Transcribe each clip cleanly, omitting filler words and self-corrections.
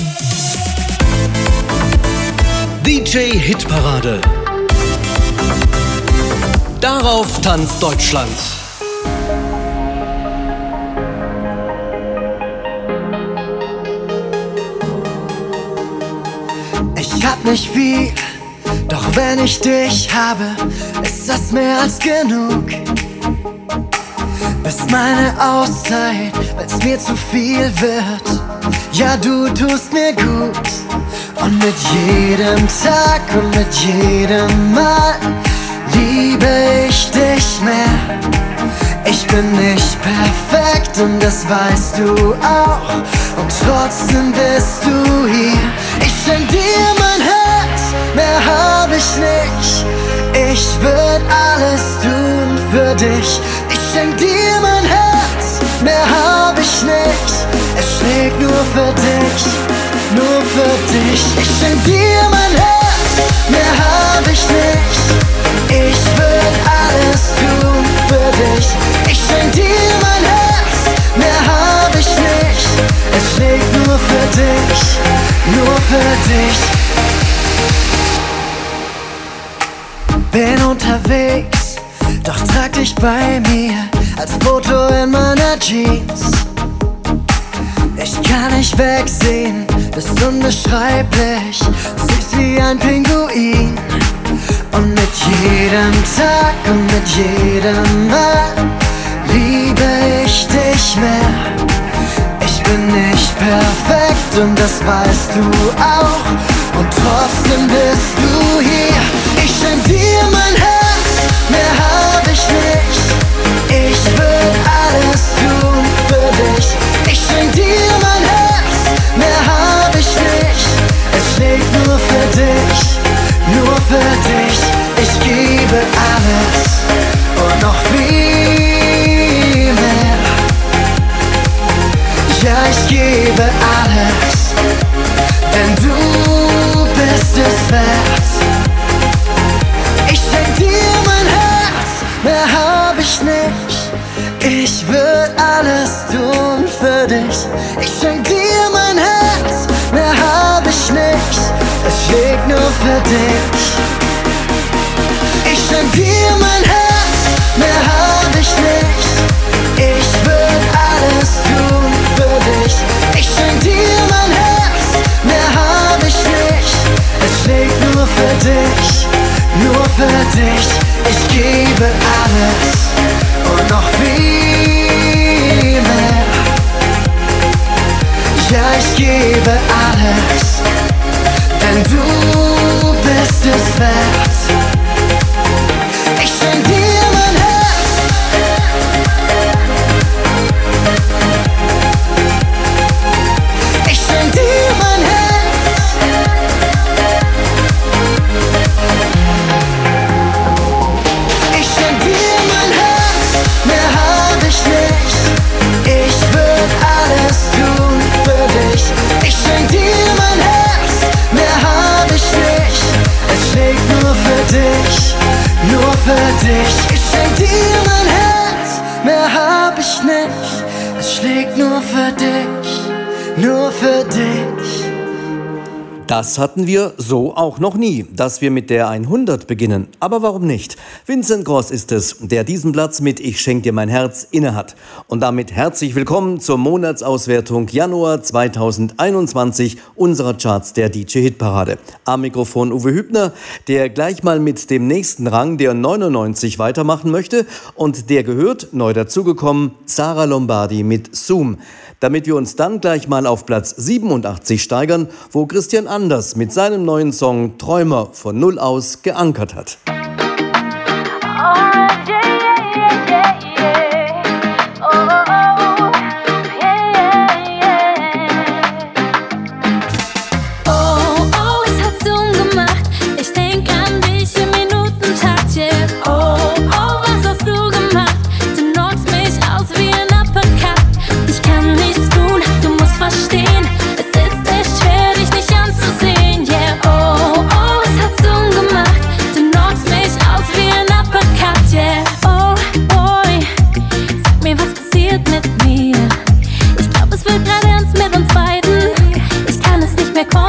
DJ Hitparade. Darauf tanzt Deutschland. Ich hab nicht viel, doch wenn ich dich habe, ist das mehr als genug. Bist meine Auszeit, wenn's mir zu viel wird. Ja, du tust mir gut. Und mit jedem Tag und mit jedem Mal liebe ich dich mehr. Ich bin nicht perfekt und das weißt du auch. Und trotzdem bist du hier. Ich schenk dir mein Herz, mehr hab ich nicht. Ich würd alles tun für dich. Ich schenk dir mein Herz, mehr hab ich nicht. Es schlägt nur für dich, nur für dich. Ich schenk dir mein Herz, mehr hab ich nicht. Ich würd alles tun für dich. Ich schenk dir mein Herz, mehr hab ich nicht. Es schlägt nur für dich, nur für dich. Bin unterwegs, doch trag dich bei mir als Foto in meiner Jeans. Ich kann nicht wegsehen, bist unbeschreiblich, süß wie ein Pinguin. Und mit jedem Tag und mit jedem Mal liebe ich dich mehr. Ich bin nicht perfekt und das weißt du auch. Und trotzdem bist du hier. Ich schenk dir mein Herz, mehr hab ich nicht. Ich würd alles tun für dich. Ich schenk dir mein Herz, mehr hab ich nicht. Es schlägt nur für dich, nur für dich. Ich gebe alles und noch viel mehr. Ja, ich gebe alles, denn du bist es wert. Ich schenk dir mein Herz, mehr hab ich nicht. Ich würd alles tun für dich. Ich schenk dir mein Herz, mehr hab ich nicht. Es schlägt nur für dich. Ich schenk dir mein Herz, mehr hab ich nicht. Ich würd alles tun für dich. Ich schenk dir mein Herz, mehr hab ich nicht. Es schlägt nur für dich, nur für dich. Ich gebe alles und noch viel mehr. Ja, ich gebe alles, denn du bist es wert. Ich schenk dir mein Herz. Ich schenk dir mein Herz. Ich schenk dir mein Herz, mehr hab ich nicht. Ich würd alles tun für dich. Ich schenk dir mein Herz, mehr hab ich nicht. Es schlägt nur für dich, nur für dich. Ich schenk dir mein Herz, mehr hab ich nicht. Es schlägt nur für dich, nur für dich. Das hatten wir so auch noch nie, dass wir mit der 100 beginnen. Aber warum nicht? Vincent Gross ist es, der diesen Platz mit Ich schenk dir mein Herz innehat. Und damit herzlich willkommen zur Monatsauswertung Januar 2021 unserer Charts der DJ-Hitparade. Am Mikrofon Uwe Hübner, der gleich mal mit dem nächsten Rang, der 99, weitermachen möchte. Und der gehört, neu dazugekommen, Sarah Lombardi mit Zoom. Damit wir uns dann gleich mal auf Platz 87 steigern, wo Christian Anders mit seinem neuen Song Träumer von Null aus geankert hat. Verstehen, es ist echt schwer, dich nicht anzusehen, yeah, oh, oh, es hat Zoom gemacht, du knockst mich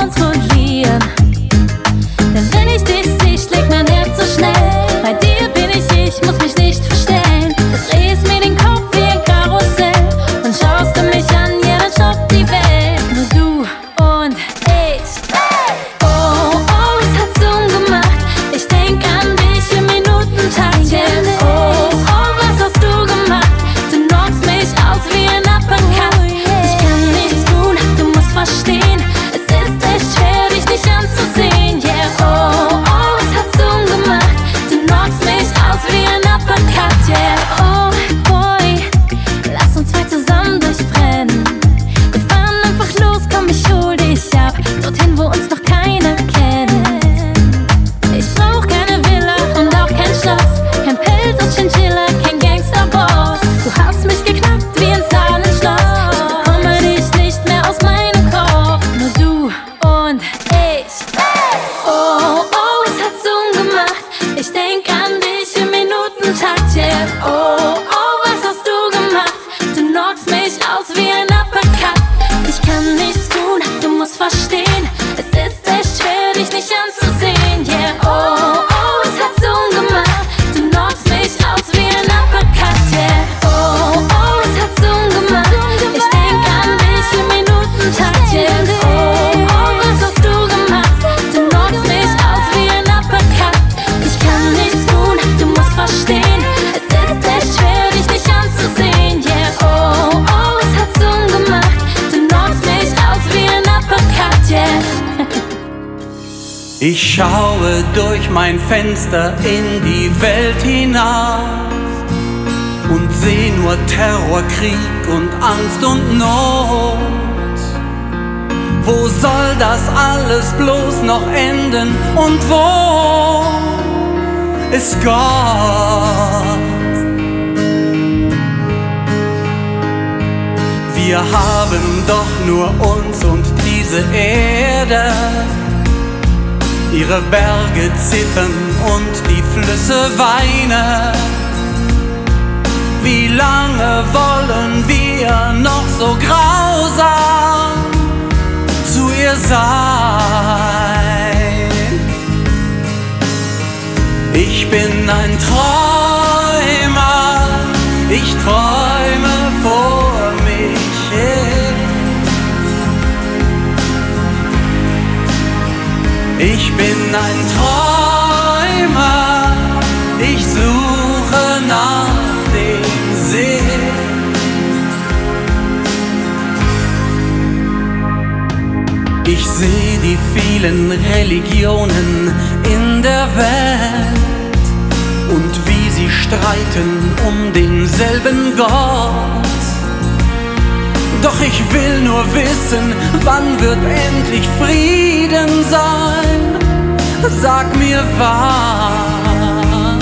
kontrollieren. Denn wenn ich dich sehe, schlägt mein Herz so schnell. Bei dir bin ich muss mich nicht verstellen. Du drehst mir den Kopf wie ein Karussell und schaust du mich an, ja, dann stoppt die Welt. Nur du und ich. Oh, oh, es hat Zoom gemacht. Ich denk an dich im Minutentakt, yeah. Oh, oh, was hast du gemacht? Du knockst mich aus wie ein Uppercut. Ich kann nichts tun, du musst verstehen. Es ist echt schwer, dich nicht anzusehen, yeah. Oh, oh, es hat Zoom gemacht. Du knockst mich aus wie ein Uppercut, yeah. Oh, boy, lass uns zwei zusammen durchbrennen. Wir fahren einfach los, komm, ich hol dich ab. Dorthin, wo uns noch keiner kennt. Ich brauch keine Villa und auch kein Schloss. Kein Pelz und Chinchilla, kein Gangsterboss. Du hast mich geknackt wie ein Zahlenschloss. Ich bekomme dich nicht mehr aus meinem Kopf. Nur du und ich. Oh, oh, es hat Zoom gemacht. Ich denk an dich im Minutentakt, yeah. Oh, oh, was hast du gemacht? Du knockst mich aus wie ein Uppercut. Ich kann nichts tun, du musst verstehen. Es ist echt schwer, dich nicht anzusehen, yeah. Oh, oh, es hat Zoom gemacht. Du knockst mich aus wie ein Uppercut, yeah. Oh, oh, es hat Zoom gemacht. Ich denk an dich im Minutentakt, yeah. Oh, oh, was hast du gemacht? Du knockst mich aus wie ein Uppercut. Ich kann nichts tun, du musst verstehen. Es ist echt schwer, dich nicht anzusehen, yeah. Oh, oh, es hat Zoom gemacht. Du knockst mich aus wie ein Uppercut, yeah. Ich schaue durch mein Fenster in die Welt hinaus und seh nur Terror, Krieg und Angst und Not. Wo soll das alles bloß noch enden und wo ist Gott? Wir haben doch nur uns und diese Erde. Ihre Berge zittern und die Flüsse weinen. Wie lange wollen wir noch so grausam zu ihr sein? Ich bin ein Träumer, ich träume vor mich hin. Ich bin ein Träumer, ich suche nach dem Sinn. Ich sehe die vielen Religionen in der Welt und wie sie streiten um denselben Gott. Doch ich will nur wissen, wann wird endlich Frieden sein? Sag mir wann.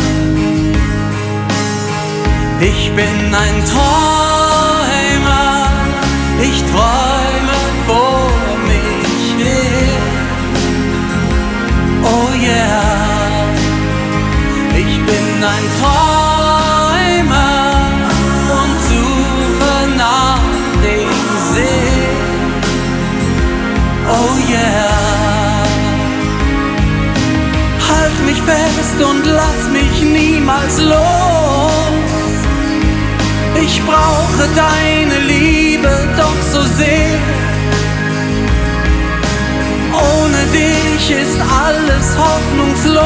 Ich bin ein Träumer, ich träume vor mich hin. Oh yeah, ich bin ein Träumer und suche nach dem Sinn. Oh yeah, halt mich fest und lass mich niemals los. Ich brauche deine Liebe doch so sehr. Ohne dich ist alles hoffnungslos.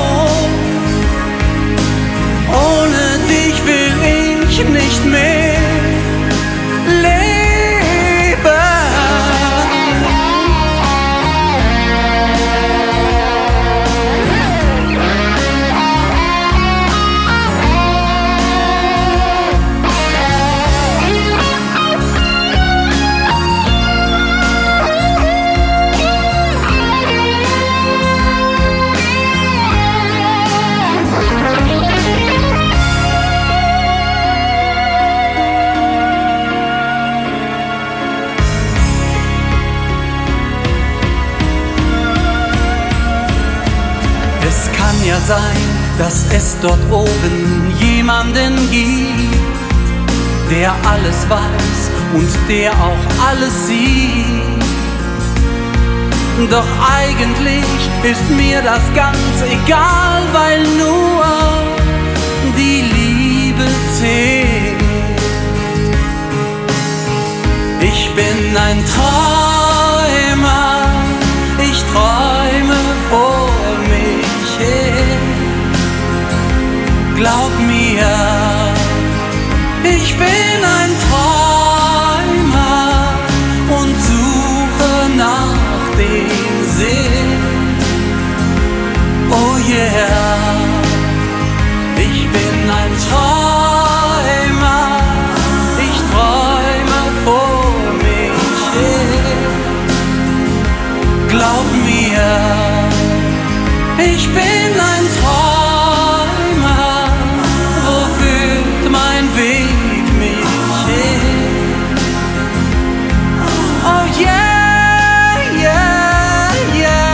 Ohne dich will ich nicht mehr leben. Ja sein, dass es dort oben jemanden gibt, der alles weiß und der auch alles sieht. Doch eigentlich ist mir das ganz egal, weil nur die Liebe zählt. Ich bin ein Träumer, ich träume vor mich hin. Glaub mir, ich bin ein Träumer und suche nach dem Sinn. Oh yeah, ich bin ein Träumer, ich träume vor mich hin. Glaub mir, ich bin ein Träumer, wo führt mein Weg mich hin? Oh yeah, yeah, yeah.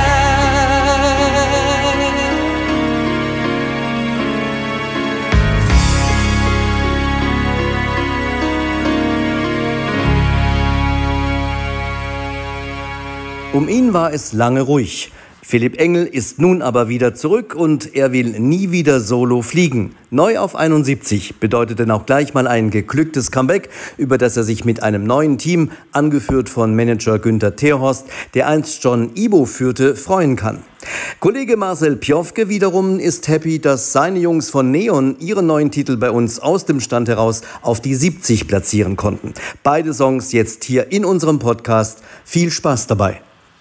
Um ihn war es lange ruhig. Philipp Engel ist nun aber wieder zurück und er will nie wieder solo fliegen. Neu auf 71 bedeutet dann auch gleich mal ein geglücktes Comeback, über das er sich mit einem neuen Team, angeführt von Manager Günther Terhorst, der einst John Ibo führte, freuen kann. Kollege Marcel Pjofke wiederum ist happy, dass seine Jungs von Neon ihren neuen Titel bei uns aus dem Stand heraus auf die 70 platzieren konnten. Beide Songs jetzt hier in unserem Podcast. Viel Spaß dabei.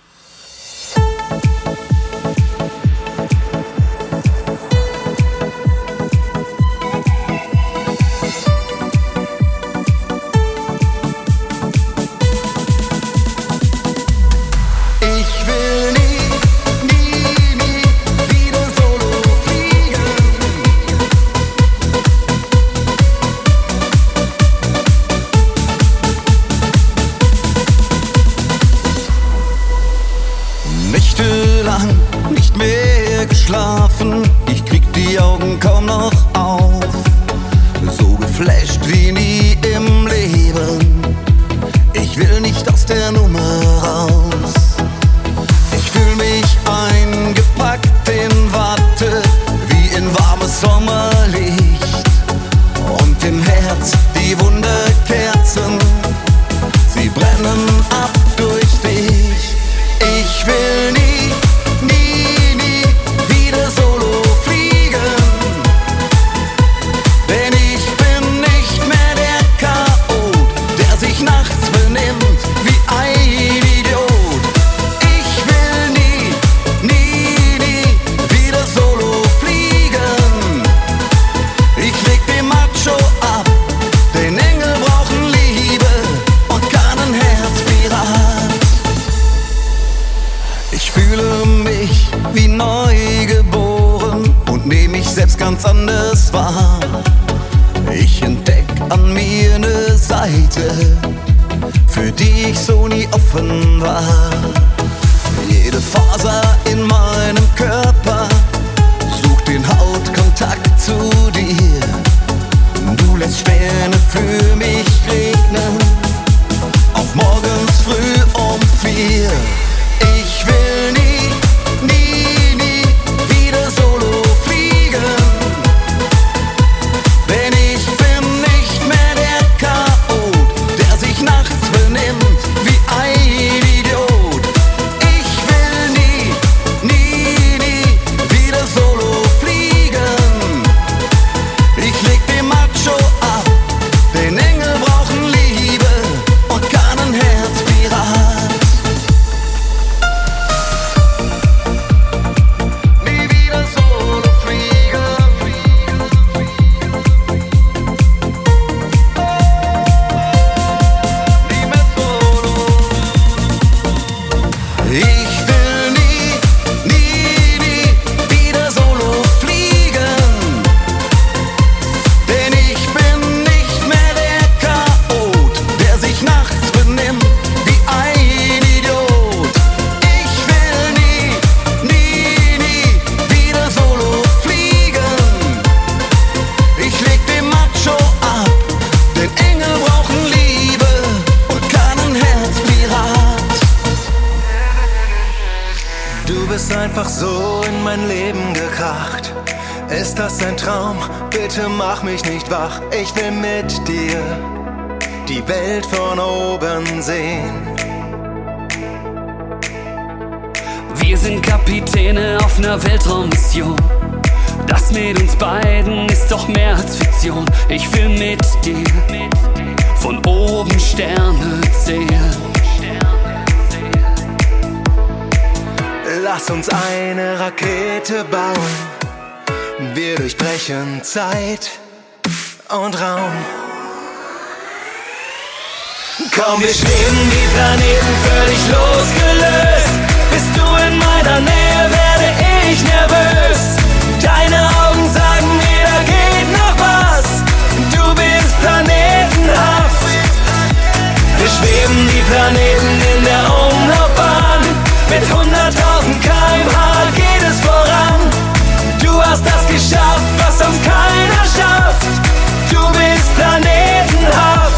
Nicht mehr geschlafen, ich krieg die Augen kaum noch auf. So geflasht wie nie im Leben, ich will nicht aus der Nummer raus. Ich fühl mich eingepackt in Watte, wie in warmes Sommerlicht. Und im Herz die Wunderkerzen, sie brennen ab durch dich. Ich will nie wieder solo fliegen, denn ich bin nicht mehr der Chaot, der sich nachts benimmt wie ein Idiot. Ich will nie wieder solo fliegen. Ich leg den Macho ab, denn Engel brauchen Liebe und keinen Herzpirat. Ich fühle mich wie neu geboren und nehme mich selbst ganz anders wahr. Ich entdeck an mir eine Seite, für die ich so nie offen war. Jede Faser in meinem Körper sucht den Hautkontakt zu dir. Du lässt Sterne für mich regnen, auch morgens früh um 4. Ich will nie wieder solo fliegen, denn ich bin nicht mehr der Chaot, der sich nachts benimmt wie ein Idiot. Ich will nie wieder solo fliegen. Ich leg den Macho ab, denn Engel brauchen Liebe und keinen Herzpirat. einfach so in mein Leben gekracht. Ist das ein Traum? Bitte mach mich nicht wach. Ich will mit dir die Welt von oben sehen. Wir sind Kapitäne auf einer Weltraummission. Das mit uns beiden ist doch mehr als Fiktion. Ich will mit dir von oben Sterne zählen. Lass uns eine Rakete bauen. Wir durchbrechen Zeit und Raum. Komm, wir schweben wie Planeten völlig losgelöst. Bist du in meiner Nähe, werde ich nervös. Deine Augen sagen mir, da geht noch was. Du bist planetenhaft. Wir schweben wie Planeten in der Umlaufbahn. Mit 100.000 km/h geht es voran. Du hast das geschafft, was sonst keiner schafft. Du bist planetenhaft.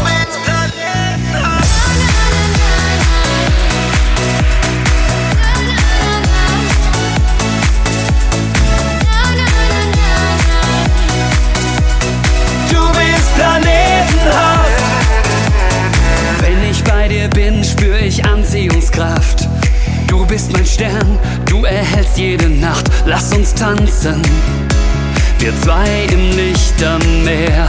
Du bist planetenhaft. Wenn ich bei dir bin, spür ich Anziehungskraft. Du bist mein Stern, du erhältst jede Nacht. Lass uns tanzen, wir zwei im Lichtermeer.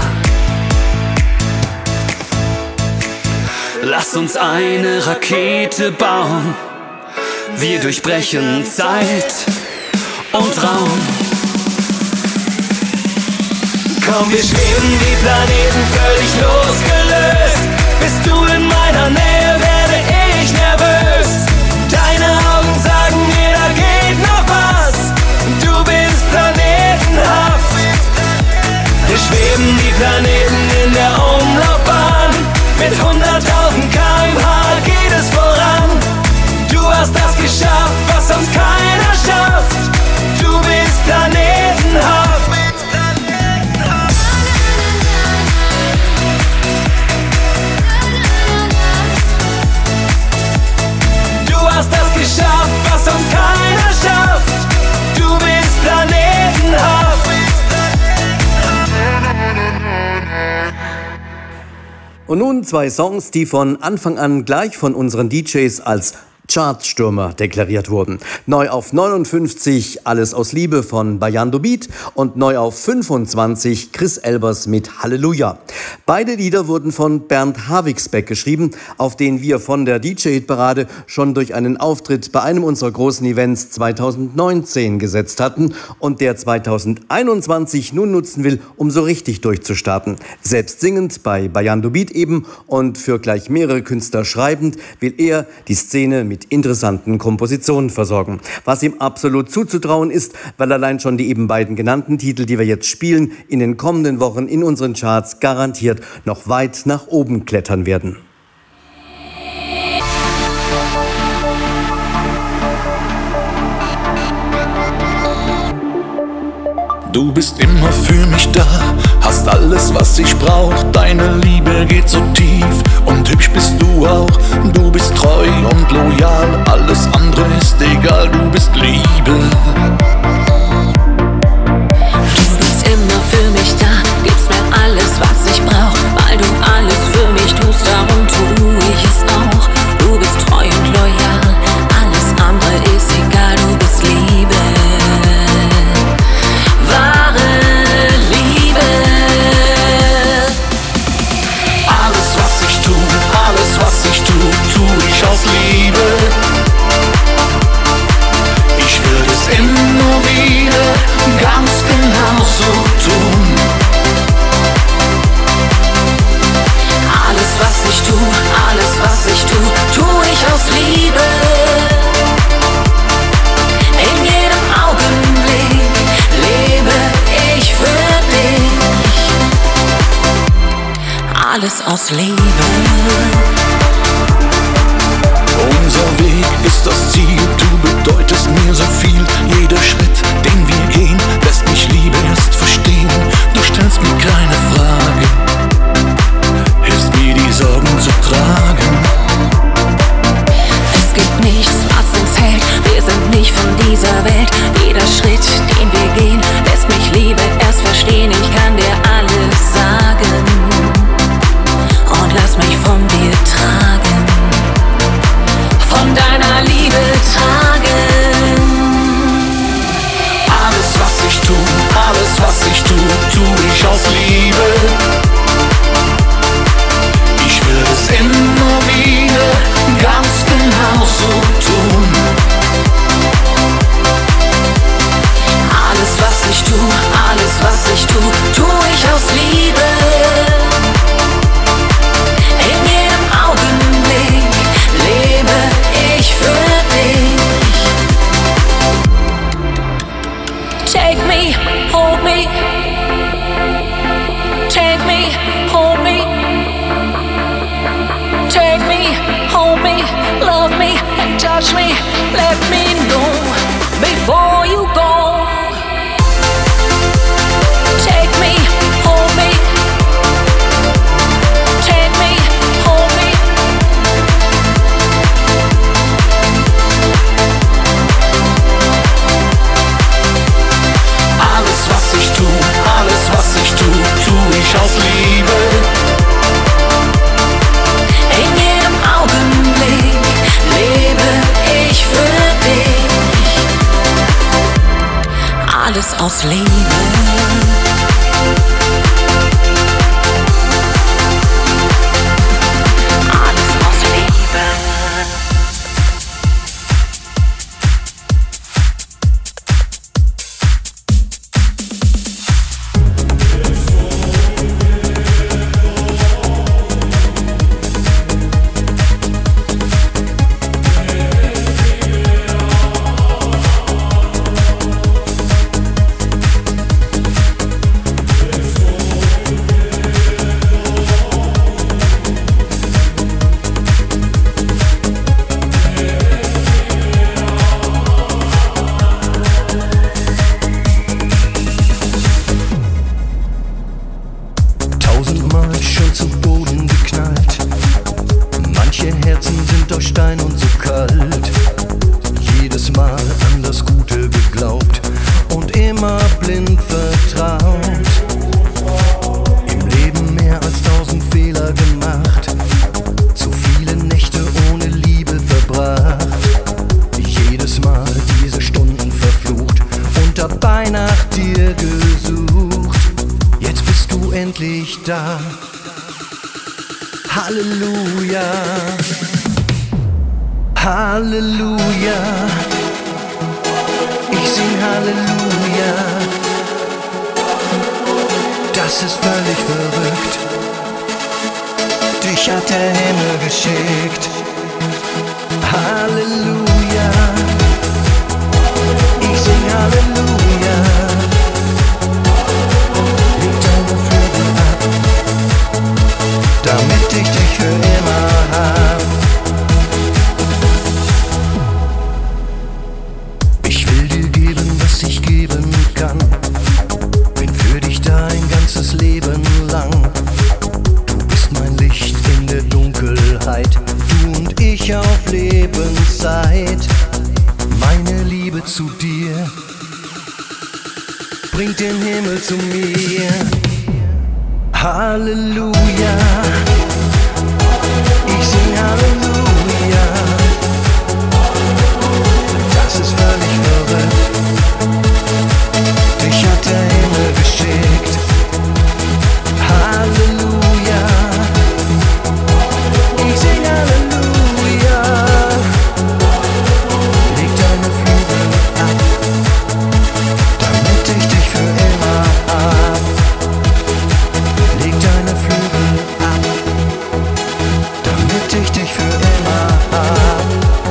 Lass uns eine Rakete bauen. Wir durchbrechen Zeit und Raum. Komm, wir schweben wie Planeten völlig losgelöst. Bist du in meiner Nähe, werde ich nervös. Deine Augen sagen mir, da geht noch was. Du bist planetenhaft. Wir schweben wie Planeten in der Umlaufbahn. Mit 100.000 km/h geht es voran. Du hast das geschafft, was sonst keiner schafft. Du bist planetenhaft. Geschafft, was sonst keiner schafft. Du bist planetenhaft. Und nun 2 Songs, die von Anfang an gleich von unseren DJs als Chartstürmer deklariert wurden. Neu auf 59 Alles aus Liebe von Bayando Beat und neu auf 25 Chris Elbers mit Halleluja. Beide Lieder wurden von Bernd Havigsbeck geschrieben, auf den wir von der DJ-Parade schon durch einen Auftritt bei einem unserer großen Events 2019 gesetzt hatten und der 2021 nun nutzen will, um so richtig durchzustarten. Selbst singend bei Bayando Beat eben und für gleich mehrere Künstler schreibend, will er die Szene mit interessanten Kompositionen versorgen. Was ihm absolut zuzutrauen ist, weil allein schon die eben beiden genannten Titel, die wir jetzt spielen, in den kommenden Wochen in unseren Charts garantiert noch weit nach oben klettern werden. Du bist immer für mich da, hast alles, was ich brauch. Deine Liebe geht so tief und hübsch bist du auch. Du bist treu und loyal, alles andere ist egal. Du bist Liebe. Du bist immer für mich da, gibst mir alles, was ich brauch. Weil du alles für mich tust, darum tu ich es auch. Du bist treu und loyal, alles andere ist egal. Du bist Liebe. Aus Liebe. Ich würde es immer wieder ganz genauso tun. Alles, was ich tu, tu ich aus Liebe. In jedem Augenblick lebe ich für dich. Alles aus Liebe. Unser Weg ist das Ziel, du bedeutest mir so viel. Jeder Schritt, den wir gehen, lässt mich Liebe erst verstehen. Du stellst mir keine Frage, hilfst mir die Sorgen zu tragen. Es gibt nichts, was uns hält, wir sind nicht von dieser Welt. judge me, let me know before you go. Take me, hold me. Take me, hold me. Alles was ich tu ich aus Liebe. In jedem Augenblick lebe ich für dich. Alles aus Liebe. Alles aus Liebe. Tausendmal schon zu Boden geknallt. Manche Herzen sind aus Stein und so kalt. Jedes Mal an das Gute geglaubt und immer blind vertraut. Im Leben mehr als 1000 Fehler gemacht. Zu viele Nächte ohne Liebe verbracht. Jedes Mal diese Stunden verflucht und dabei nach dir gesucht. Jetzt bist du endlich da. Halleluja. Halleluja. Ich sing Halleluja. Das ist völlig verrückt. Dich hat der Himmel geschickt. Halleluja. Ich sing Halleluja. Leg deine Flügel ab, damit ich dich für immer hab. Ich will dir geben, was ich geben kann. Bin für dich da ein ganzes Leben lang. Du bist mein Licht in der Dunkelheit. Du und ich auf Lebenszeit. Meine Liebe zu dir bringt den Himmel zu mir. Halleluja. Ich sing Halleluja. Das ist völlig verrückt. Dich hat der Himmel geschickt. Halleluja. Ich sing Halleluja. Leg deine Flügel ab, damit ich dich für immer hab. Leg deine Flügel ab, damit ich dich für immer hab.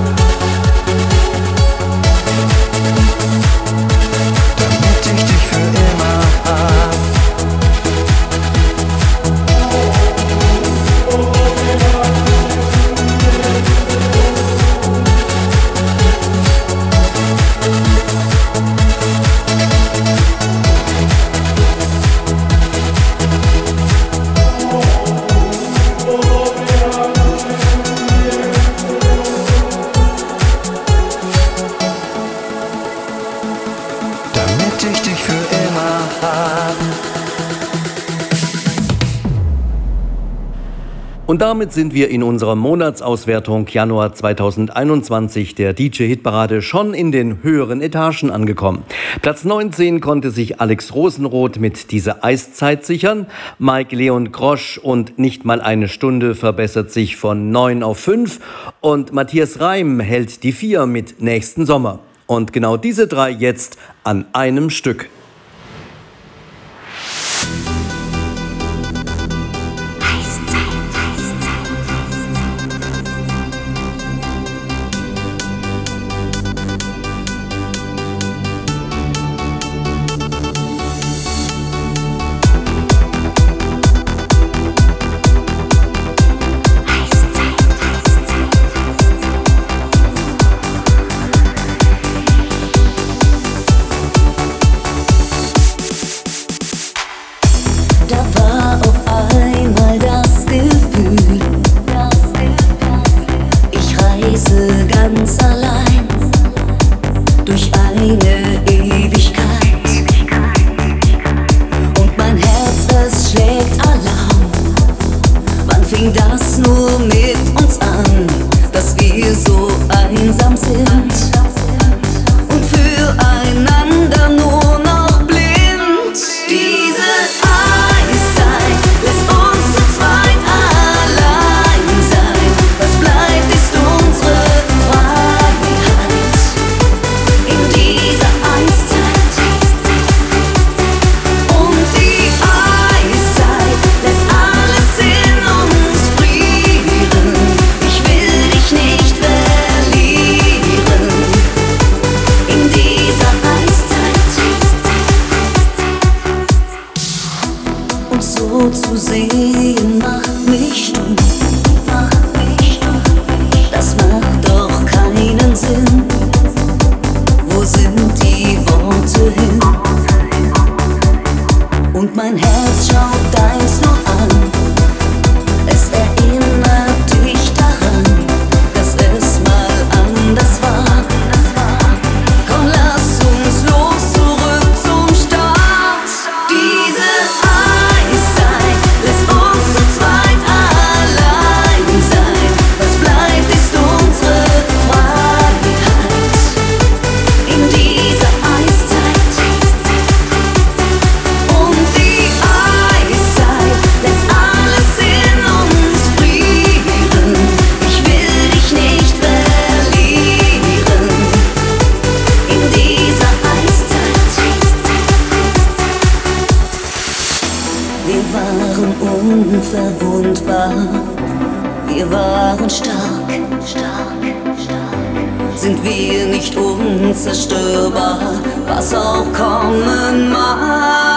Damit ich dich für immer hab. Damit ich dich für immer hab. Und damit sind wir in unserer Monatsauswertung Januar 2021 der DJ-Hitparade schon in den höheren Etagen angekommen. Platz 19 konnte sich Alex Rosenroth mit Diese Eiszeit sichern. Mike Leon Grosch und Nicht mal eine Stunde verbessert sich von 9 auf 5. Und Matthias Reim hält die 4 mit Nächsten Sommer. Und genau diese 3 jetzt an einem Stück. ganz allein durch eine Ewigkeit. Und mein Herz, es schlägt Alarm. Wann fing das nur mit uns an, dass wir so einsam sind und füreinander nur noch blind? Diese Eiszeit lässt uns zu zweit allein sein. Was bleibt, ist unsere Freiheit in dieser Eiszeit. Und die Eiszeit lässt alles in uns frieren. Ich will dich nicht verlieren in dieser Eiszeit. Und so zu sehen macht mich stumm. Das macht doch keinen Sinn. Wo sind die Worte hin? Und mein Herz schaut deins nur an. Es erinnert dich daran, dass es mal anders war. Komm, lass uns los, zurück zum Start. Diese Eiszeit lässt uns zu zweit allein sein. Was bleibt, ist unsere Freiheit in dieser Eiszeit. Und die Eiszeit lässt alles in uns frieren. Ich will dich nicht verlieren in dieser Eiszeit. Wir waren unverwundbar, wir waren stark. Sind wir nicht unzerstörbar, was auch kommen mag?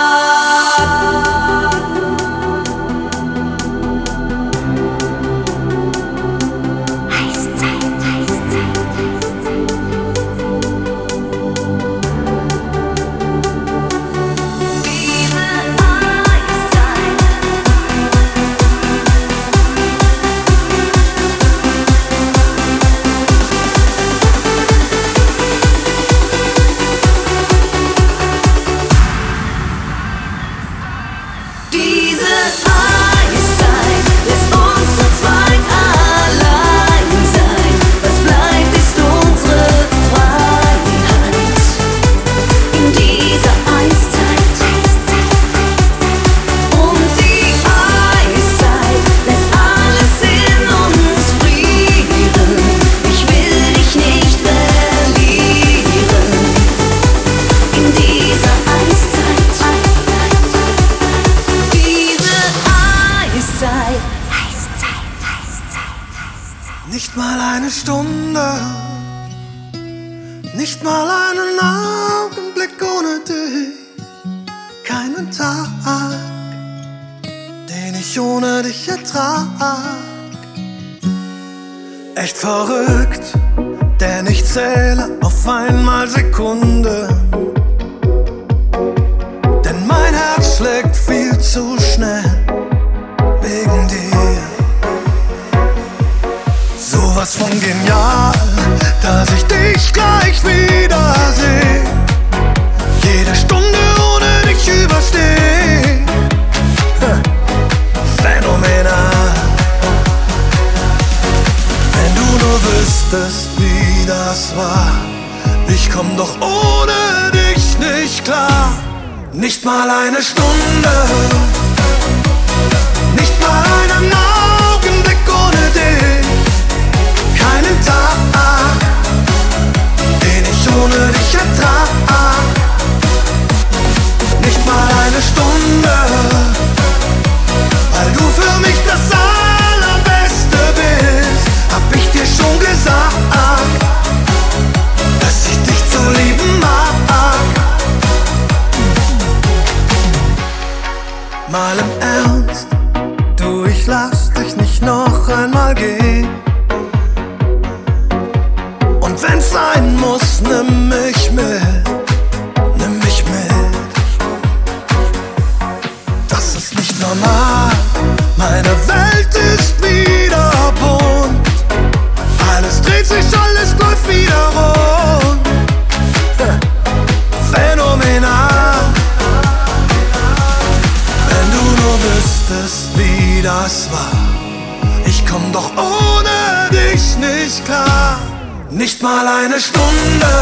Diese Eiszeit lässt uns zu zweit allein sein. Was bleibt, ist unsere Freiheit in dieser Eiszeit. Und die Eiszeit lässt alles in uns frieren. Ich will dich nicht verlieren in dieser Eiszeit. Diese Eiszeit. Nicht mal eine Stunde, nicht mal einen Augenblick ohne dich, keinen Tag, den ich ohne dich ertrag. Echt verrückt, denn ich zähle auf einmal Sekunden, denn mein Herz schlägt viel zu schnell wegen dir. Sowas von genial, dass ich dich gleich wiedersehe. Jede Stunde ohne dich überstehen. Phänomenal. Wenn du nur wüsstest, wie das war. Ich komm doch ohne dich nicht klar. Nicht mal eine Stunde, nicht mal einen Augenblick ohne dich. Keinen Tag, den ich ohne dich ertrag. Nicht mal eine Stunde, weil du für mich das Allerbeste bist. Hab ich dir schon gesagt, dass ich dich zu lieben mag. Mal im Ernst, du, ich lass dich nicht noch einmal gehen. Und wenn's sein muss, nimm mich mit, nimm mich mit. Das ist nicht normal, meine Welt ist wieder bunt. Alles dreht sich alles läuft wieder rund. Phänomenal. Wenn du nur wüsstest, wie das war. Ich komm doch ohne dich nicht klar. Nicht mal eine Stunde,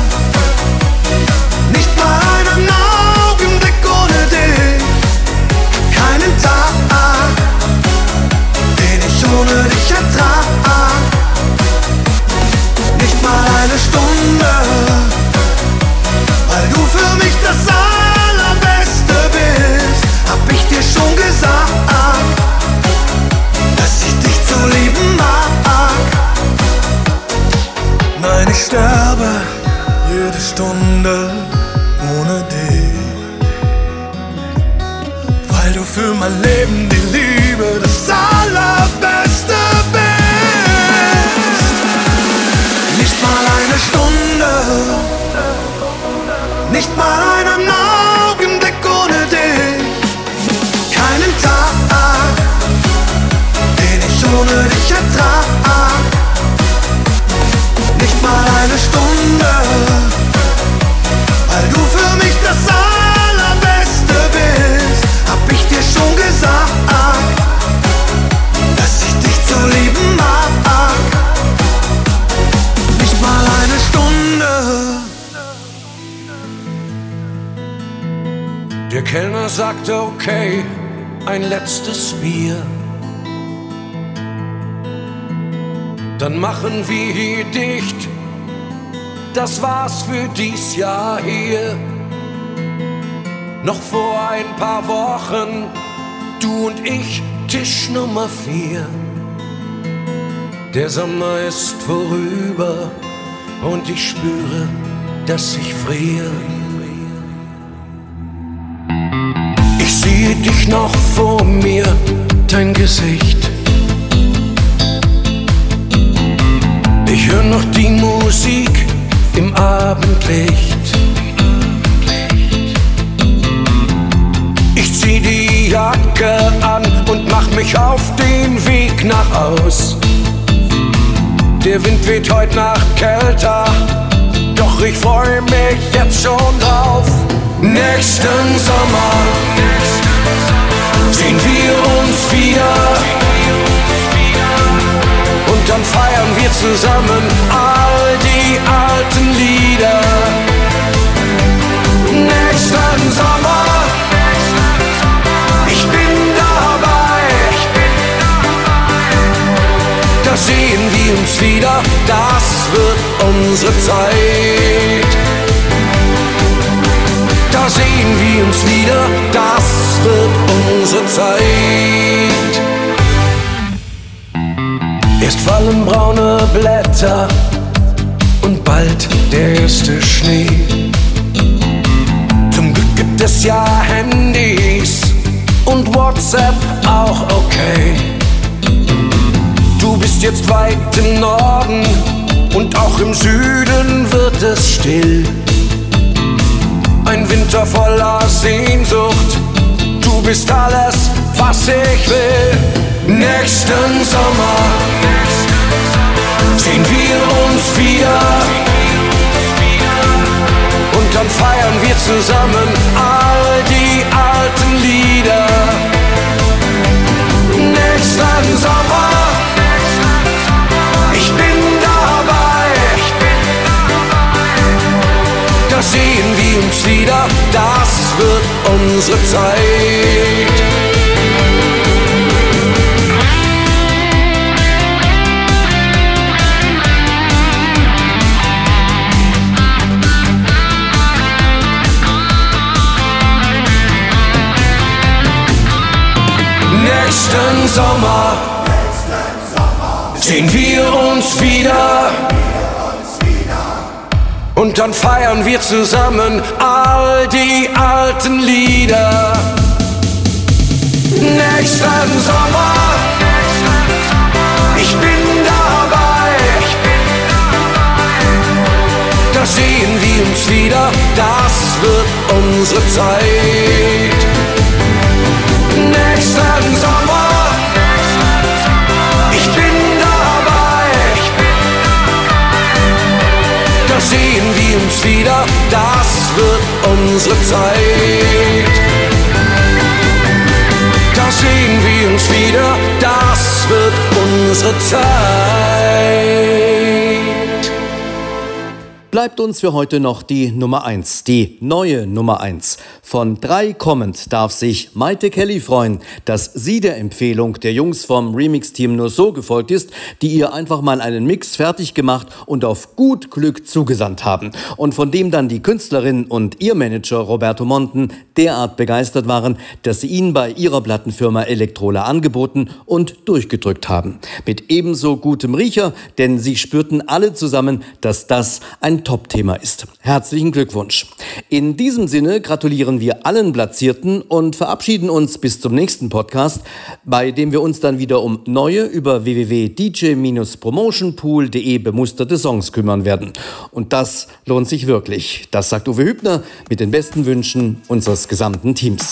nicht mal einen Augenblick ohne dich. Keinen Tag, den ich ohne dich ertrag. Nicht mal eine Stunde, weil du für mich das Allerbeste bist. Hab ich dir schon gesagt, dass ich dich zu lieben mag. Nein, ich sterbe jede Stunde ohne dich, weil du für mein Leben die Liebe, das Allerbeste bist. Nicht mal eine Stunde, nicht mal einen Augenblick ohne dich. Keinen Tag, den ich ohne dich ertrag. Nicht mal eine Stunde, weil du für mich das Allerbeste bist. Hab ich dir schon gesagt, dass ich dich zu lieben mag. Nicht mal eine Stunde. Der Kellner sagte okay, ein letztes Bier. Dann machen wir hier dicht, das war's für dies Jahr hier. Noch vor ein paar Wochen, du und ich, Tisch Nummer 4. Der Sommer ist vorüber und ich spüre, dass ich friere. Ich sehe dich noch vor mir, dein Gesicht. Ich höre noch die Musik im Abendlicht. Ich zieh die Jacke an und mach mich auf den Weg nach Haus. Der Wind weht heute Nacht kälter, doch ich freu mich jetzt schon drauf. Nächsten Sommer sehen wir uns wieder. Und dann feiern wir zusammen all die alten Lieder. Nächsten Sommer, ich bin dabei. Da sehen wir uns wieder, das wird unsere Zeit. Da sehen wir uns wieder, das wird unsere Zeit. Erst fallen braune Blätter und bald der erste Schnee. Zum Glück gibt es ja Handys und WhatsApp auch okay. Du bist jetzt weit im Norden und auch im Süden wird es still. Ein Winter voller Sehnsucht, du bist alles, was ich will. Nächsten Sommer sehen wir uns wieder. Und dann feiern wir zusammen all die alten Lieder. Nächsten Sommer, ich bin dabei. Da sehen wir uns wieder, das wird unsere Zeit. Nächsten Sommer sehen wir uns wieder. Und dann feiern wir zusammen all die alten Lieder. Nächsten Sommer, ich bin dabei. Da sehen wir uns wieder, das wird unsere Zeit. Nächsten Sommer, ich bin dabei. uns wieder, das wird unsere Zeit. Da sehen wir uns wieder, das wird unsere Zeit. Bleibt uns für heute noch die Nummer 1, die neue Nummer 1. Von 3 kommend darf sich Maite Kelly freuen, dass sie der Empfehlung der Jungs vom Remix-Team Nur So gefolgt ist, die ihr einfach mal einen Mix fertig gemacht und auf gut Glück zugesandt haben. Und von dem dann die Künstlerin und ihr Manager Roberto Monten derart begeistert waren, dass sie ihn bei ihrer Plattenfirma Elektrola angeboten und durchgedrückt haben. Mit ebenso gutem Riecher, denn sie spürten alle zusammen, dass das ein Top-Thema ist. Herzlichen Glückwunsch. In diesem Sinne gratulieren wir allen Platzierten und verabschieden uns bis zum nächsten Podcast, bei dem wir uns dann wieder um neue über www.dj-promotionpool.de bemusterte Songs kümmern werden. Und das lohnt sich wirklich. Das sagt Uwe Hübner mit den besten Wünschen unseres gesamten Teams.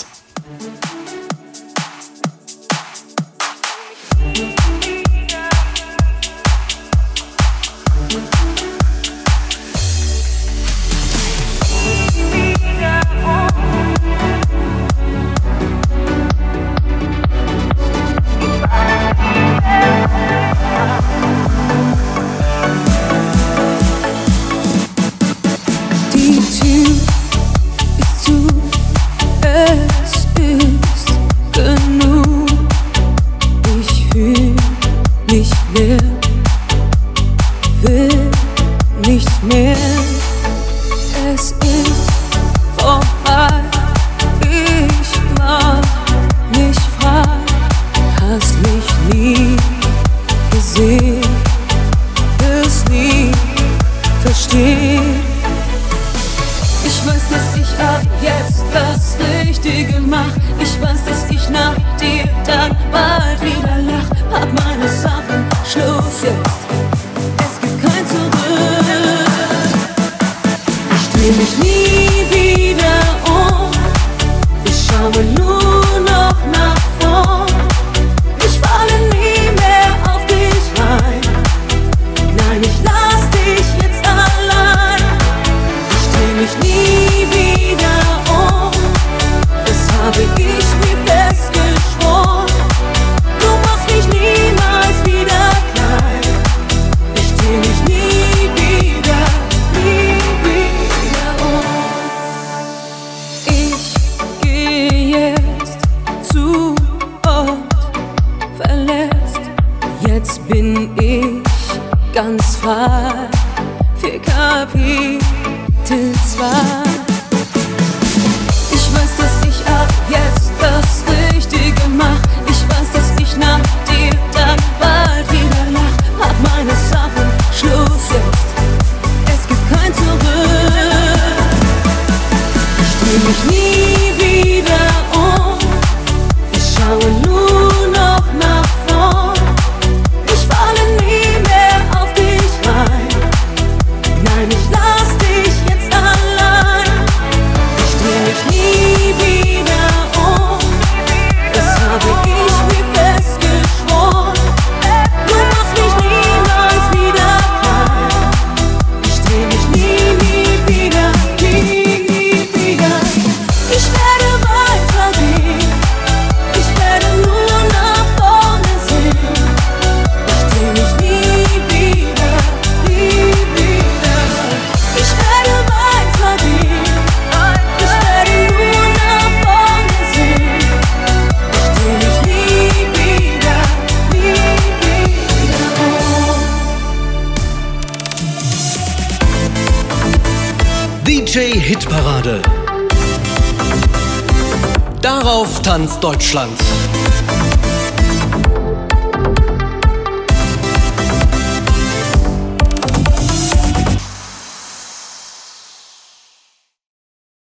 DJ-Hitparade. Darauf tanzt Deutschland.